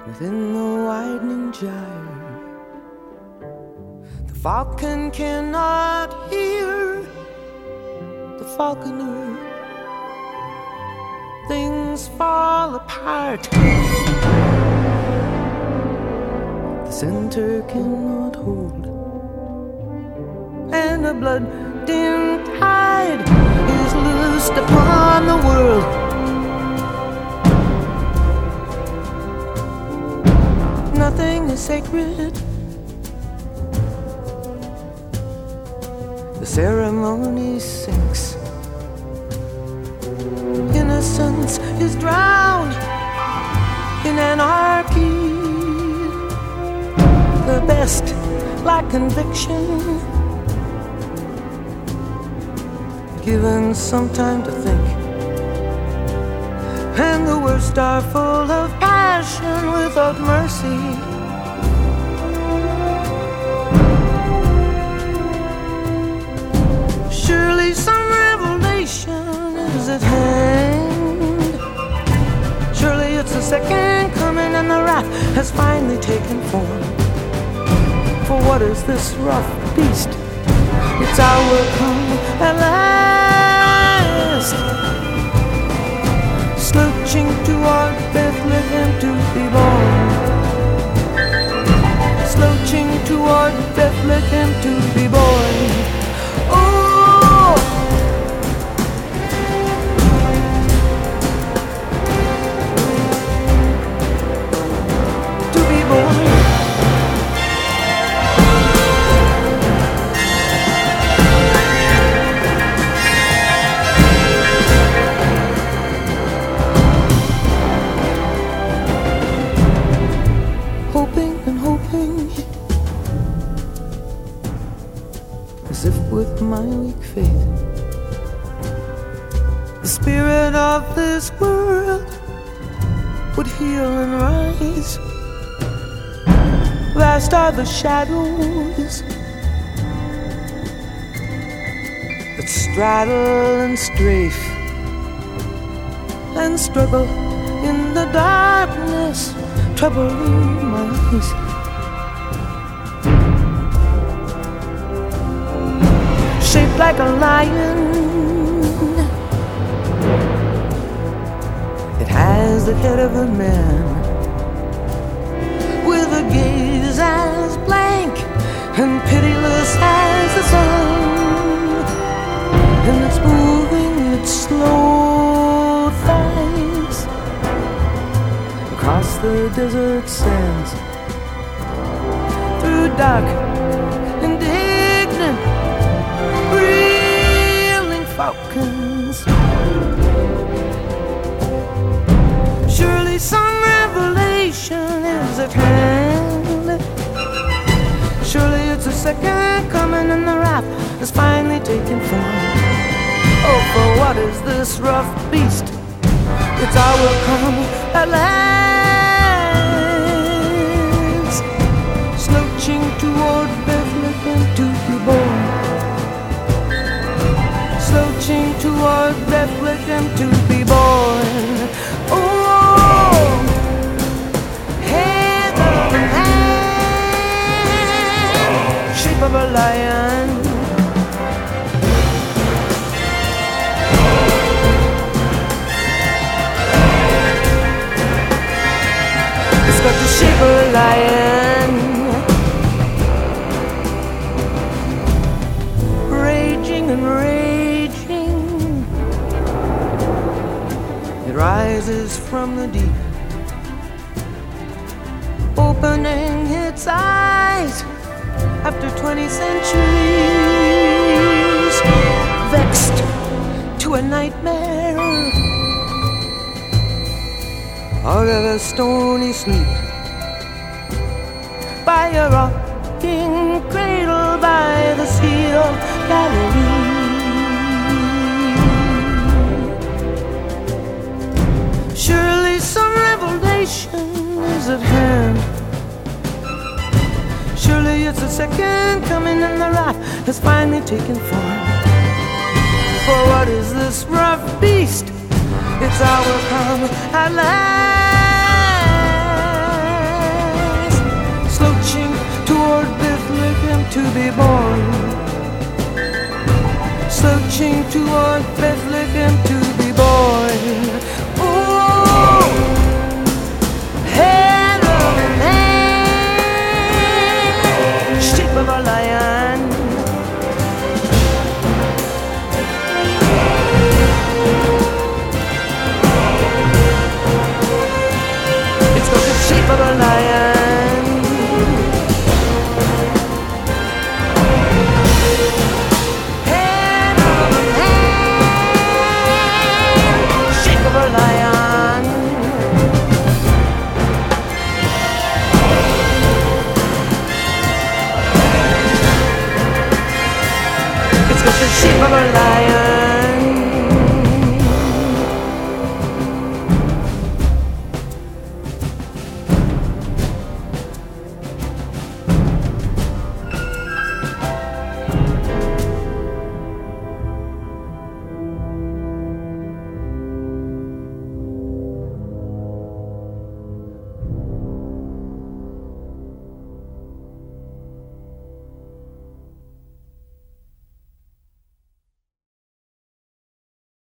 within the widening gyre. The falcon cannot hear the falconer. Things fall apart. The center cannot hold, and a blood-dimmed tide is loosed upon the world. Nothing is sacred. The ceremony sinks. Innocence is drowned in anarchy. The best lack conviction, given some time to think, and the worst are full of passion without mercy. Surely some revelation is at hand. Surely it's the second coming and the wrath has finally taken form. For what is this rough beast? It's our come at last, slouching toward Bethlehem to be born, slouching toward Bethlehem to be born. Oh, to be born. As if with my weak faith, the spirit of this world would heal and rise. Vast are the shadows that straddle and strafe and struggle in the darkness, troubling my eyes. Shaped like a lion, it has the head of a man, with a gaze as blank and pitiless as the sun, and it's moving its slow thighs across the desert sands, through dark, indignant, reeling falcons. Surely some revelation is at hand. Surely it's the second coming and the wrath has finally taken form. Oh, for what is this rough beast? It's our come at last, slouching toward Bethlehem to be born, slouching toward Bethlehem to be born. Oh, head of a man, shape of a lion. It's got the shape of a lion, raging and raging. It rises from the deep, opening its eyes after 20 centuries, vexed to a nightmare out of a stony sleep, by a rocking cradle by the Sea of Galilee. Surely some revelation is at hand. Surely it's the second coming and the wrath has finally taken form. For what is this rough beast? It's our come at last. be born, searching toward Bethlehem to be born.